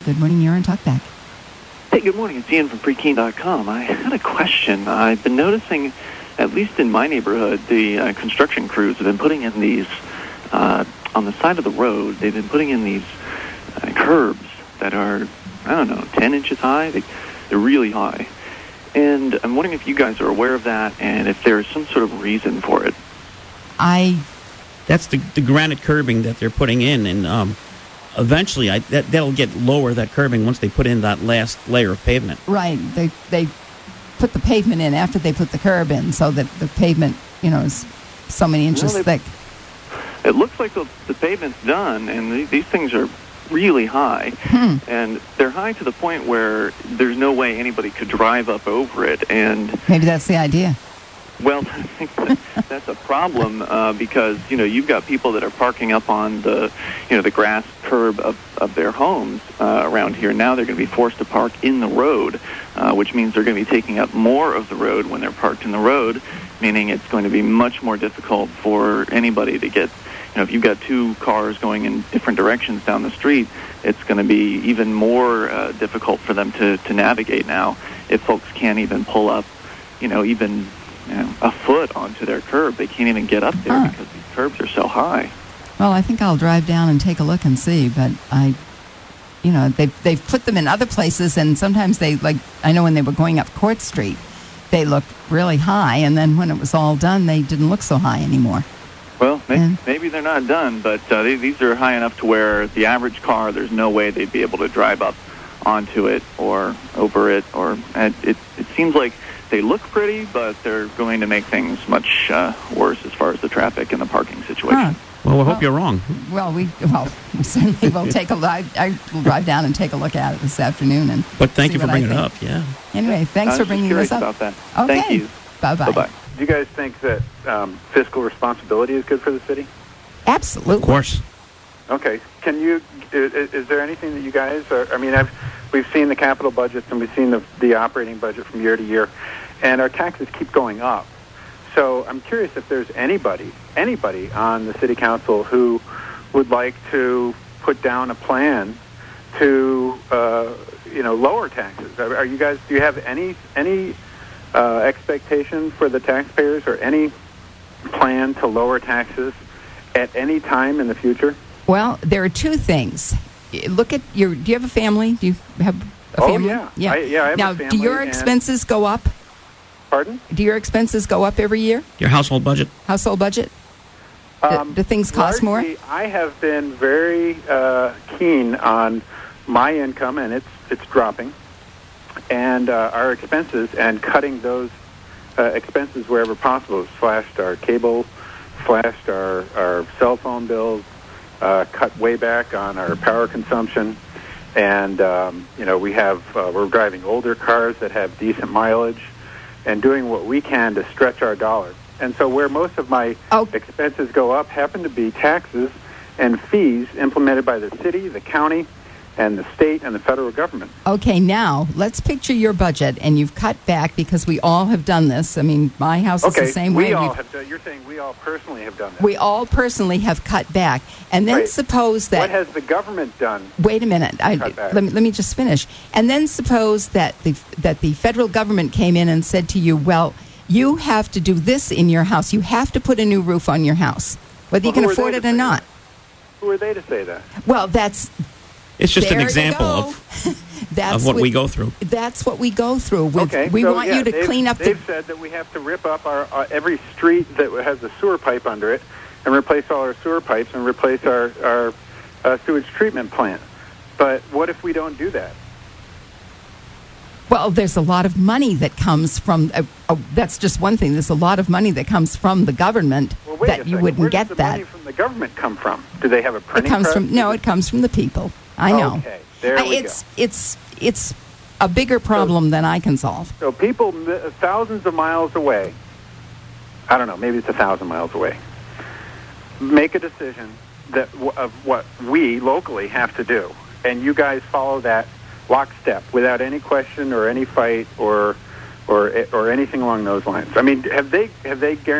Good morning, you're on Talkback. Hey, good morning. It's Ian from Prekeene.com. I had a question. I've been noticing, at least in my neighborhood, the construction crews have been putting in these, on the side of the road, they've been putting in these curbs that are, 10 inches high. They're really high. And I'm wondering if you guys are aware of that and if there's some sort of reason for it. That's the granite curbing that they're putting in, and eventually that'll get lower, that curbing, once they put in that last layer of pavement. Right. They put the pavement in after they put the curb in, so that the pavement, is so many inches thick. It looks like the pavement's done, and these things are really high. And they're high to the point where there's no way anybody could drive up over it. And maybe that's the idea. Well, I think that's a problem because, you've got people that are parking up on the grass curb of their homes around here. Now they're going to be forced to park in the road, which means they're going to be taking up more of the road when they're parked in the road, meaning it's going to be much more difficult for anybody to get, if you've got two cars going in different directions down the street, it's going to be even more difficult for them to navigate now if folks can't even pull up, even a foot onto their curb. They can't even get up there because these curbs are so high. Well, I think I'll drive down and take a look and see, but they've put them in other places, and sometimes I know when they were going up Court Street, they looked really high, and then when it was all done, they didn't look so high anymore. Well, maybe they're not done, but these are high enough to where the average car, there's no way they'd be able to drive up onto it or over it. It seems like they look pretty, but they're going to make things much worse as far as the traffic and the parking situation. Well, we hope you're wrong. Well, we certainly will take a look. I will drive down and take a look at it this afternoon. But thank you for bringing it up, yeah. Anyway, thanks for bringing this up. About that. Okay. Thank you. Bye-bye. Bye-bye. Do you guys think that fiscal responsibility is good for the city? Absolutely. Of course. Okay. Is there anything that you guys are, we've seen the capital budgets and we've seen the operating budget from year to year, and our taxes keep going up. So I'm curious if there's anybody on the city council who would like to put down a plan to, lower taxes. Do you have any expectation for the taxpayers or any plan to lower taxes at any time in the future? Well, there are two things. Look at do you have a family? Do you have a family? Oh, yeah. I have now, a family. Do your expenses go up? Pardon? Do your expenses go up every year? Your household budget? Household budget? Do things cost more? I have been very keen on my income, and it's dropping, and our expenses, and cutting those expenses wherever possible. Slashed our cable, slashed our cell phone bills, cut way back on our power consumption, and we're driving older cars that have decent mileage, and doing what we can to stretch our dollar. And so where most of my expenses go up happen to be taxes and fees implemented by the city, the county, and the state and the federal government. Okay, now let's picture your budget, and you've cut back because we all have done this. I mean, my house is the same way. You're saying we all personally have done that. We all personally have cut back, and then suppose that. What has the government done? Wait a minute. Let me just finish. And then suppose that the federal government came in and said to you, well, you have to do this in your house. You have to put a new roof on your house, whether you can afford it or not. Who are they to say that? Well, that's. It's just an example of what we go through. That's what we go through. We want you to clean up. They've said that we have to rip up our every street that has a sewer pipe under it and replace all our sewer pipes and replace our sewage treatment plant. But what if we don't do that? Well, there's a lot of money that comes from. That's just one thing. There's a lot of money that comes from the government that you wouldn't get that. Where does the money from the government come from? Do they have a printing press? It comes from the people. I know. Okay, there we go. It's a bigger problem than I can solve. So people thousands of miles away, I don't know, maybe it's 1,000 miles away, make a decision of what we locally have to do, and you guys follow that lockstep without any question or any fight or anything along those lines. I mean, have they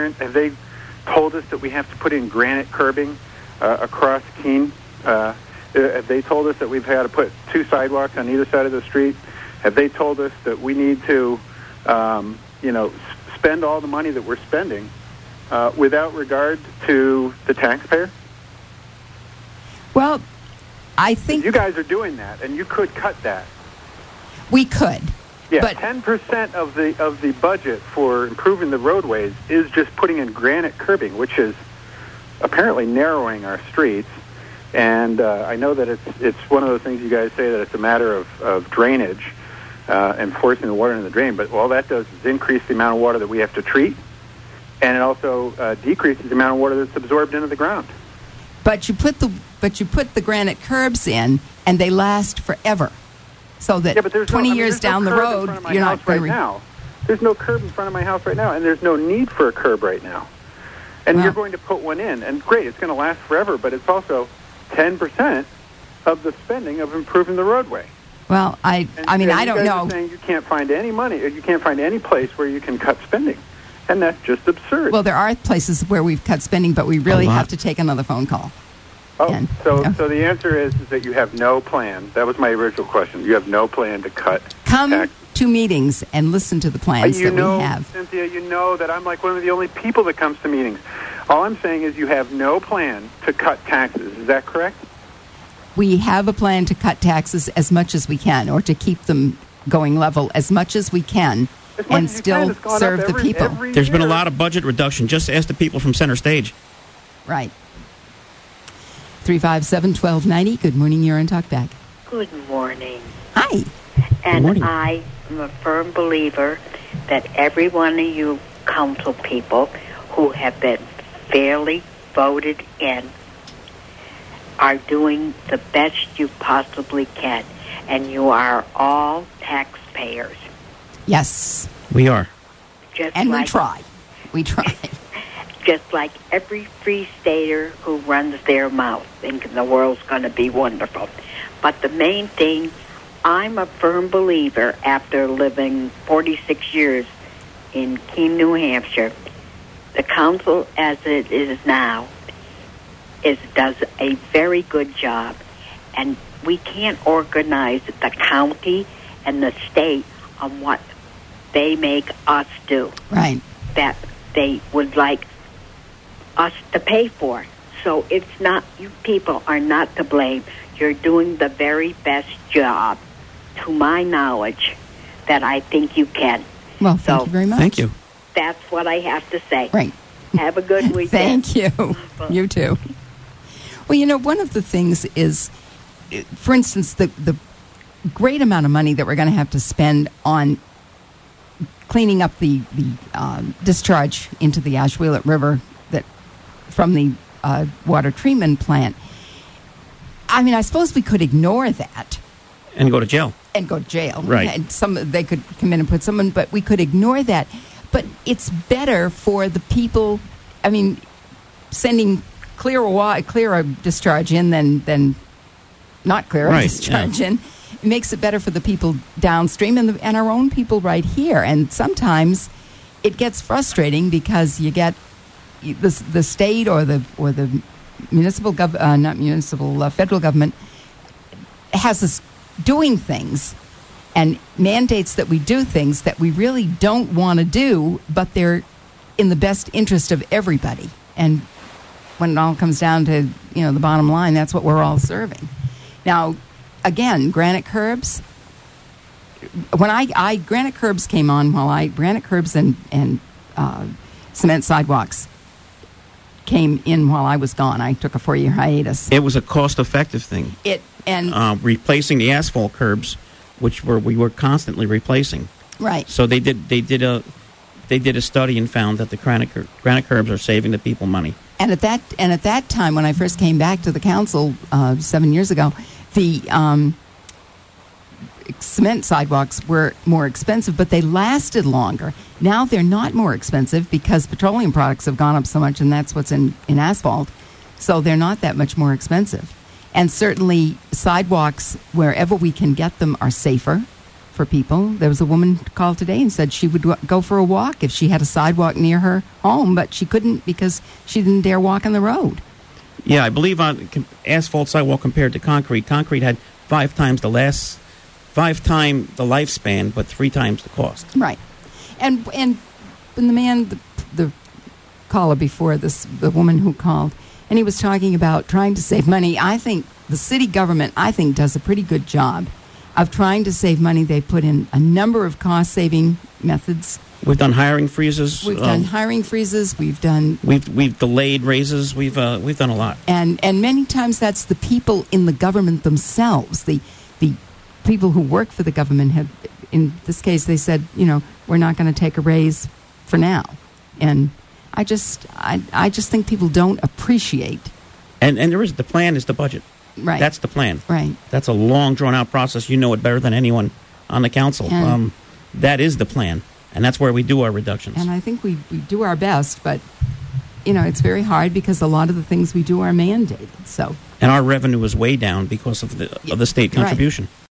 told us that we have to put in granite curbing across Keene? Have they told us that we've had to put 2 sidewalks on either side of the street? Have they told us that we need to, spend all the money that we're spending without regard to the taxpayer? Well, I think you guys are doing that, and you could cut that. We could. Yeah, but 10% of the budget for improving the roadways is just putting in granite curbing, which is apparently narrowing our streets. And I know that it's one of those things you guys say that it's a matter of drainage and forcing the water into the drain. But all that does is increase the amount of water that we have to treat, and it also decreases the amount of water that's absorbed into the ground. But you put the granite curbs in, and they last forever. So that 20 years down the road, you're not going to... now. There's no curb in front of my house right now, and there's no need for a curb right now. And you're going to put one in, and great, it's going to last forever, but it's also 10% of the spending of improving the roadway. Well, I don't know. You guys are saying you can't find any money, or you can't find any place where you can cut spending, and that's just absurd. Well, there are places where we've cut spending, but we really have to take another phone call. Oh, so the answer is that you have no plan. That was my original question. You have no plan to cut taxes. To meetings and listen to the plans that we have. Cynthia, you know that I'm like one of the only people that comes to meetings. All I'm saying is you have no plan to cut taxes. Is that correct? We have a plan to cut taxes as much as we can, or to keep them going level as much as we can, and still serve the people. There's been a lot of budget reduction. Just ask the people from Center Stage. Right. 357-1290. Good morning. You're on Talkback. Good morning. Hi. And morning. I am a firm believer that every one of you council people who have been fairly voted in are doing the best you possibly can. And you are all taxpayers. Yes. We are. We try. We try. Just like every free stater who runs their mouth, thinking the world's going to be wonderful. But the main thing, I'm a firm believer, after living 46 years in Keene, New Hampshire, the council as it is now does a very good job. And we can't organize the county and the state on what they make us do. Right. That they would like us to pay for. So it's not, you people are not to blame. You're doing the very best job, to my knowledge, that I think you can. Well, thank you very much. Thank you. That's what I have to say. Right. Have a good weekend. Thank you. You too. Well, one of the things is, for instance, the great amount of money that we're going to have to spend on cleaning up the discharge into the Ashwellet River from the water treatment plant. I mean, I suppose we could ignore that. And go to jail. Right. And they could come in and put someone, but we could ignore that. But it's better for the people, I mean, sending clearer discharge in than not clearer discharge in. It makes it better for the people downstream and our own people right here. And sometimes it gets frustrating because you get the state or the municipal federal government has us doing things and mandates that we do things that we really don't want to do, but they're in the best interest of everybody. And when it all comes down to the bottom line, that's what we're all serving. Now, again, granite curbs. When granite curbs came on, granite curbs and cement sidewalks came in while I was gone. I took a 4-year hiatus. It was a cost-effective thing. Replacing the asphalt curbs, which we were constantly replacing. Right. So they did a study and found that the granite curbs are saving the people money. And at that time, when I first came back to the council 7 years ago, the cement sidewalks were more expensive, but they lasted longer. Now they're not more expensive because petroleum products have gone up so much, and that's what's in asphalt. So they're not that much more expensive. And certainly sidewalks, wherever we can get them, are safer for people. There was a woman called today and said she would go for a walk if she had a sidewalk near her home, but she couldn't because she didn't dare walk on the road. Yeah, I believe on asphalt sidewalk compared to concrete, concrete had 5 times the lifespan, but 3 times the cost. Right. And when the man, the caller before this, the woman who called, and he was talking about trying to save money, I think the city government, does a pretty good job of trying to save money. They put in a number of cost-saving methods. We've done hiring freezes. We've done hiring freezes. We've delayed raises. We've done a lot. And many times that's the people in the government themselves. The people who work for the government have, in this case, they said, we're not going to take a raise for now. And I just think people don't appreciate. And the plan is the budget. Right. That's the plan. Right. That's a long, drawn-out process. You know it better than anyone on the council. And that is the plan, and that's where we do our reductions. And I think we do our best, but, it's very hard because a lot of the things we do are mandated. So. And our revenue is way down because of the state contribution. Right.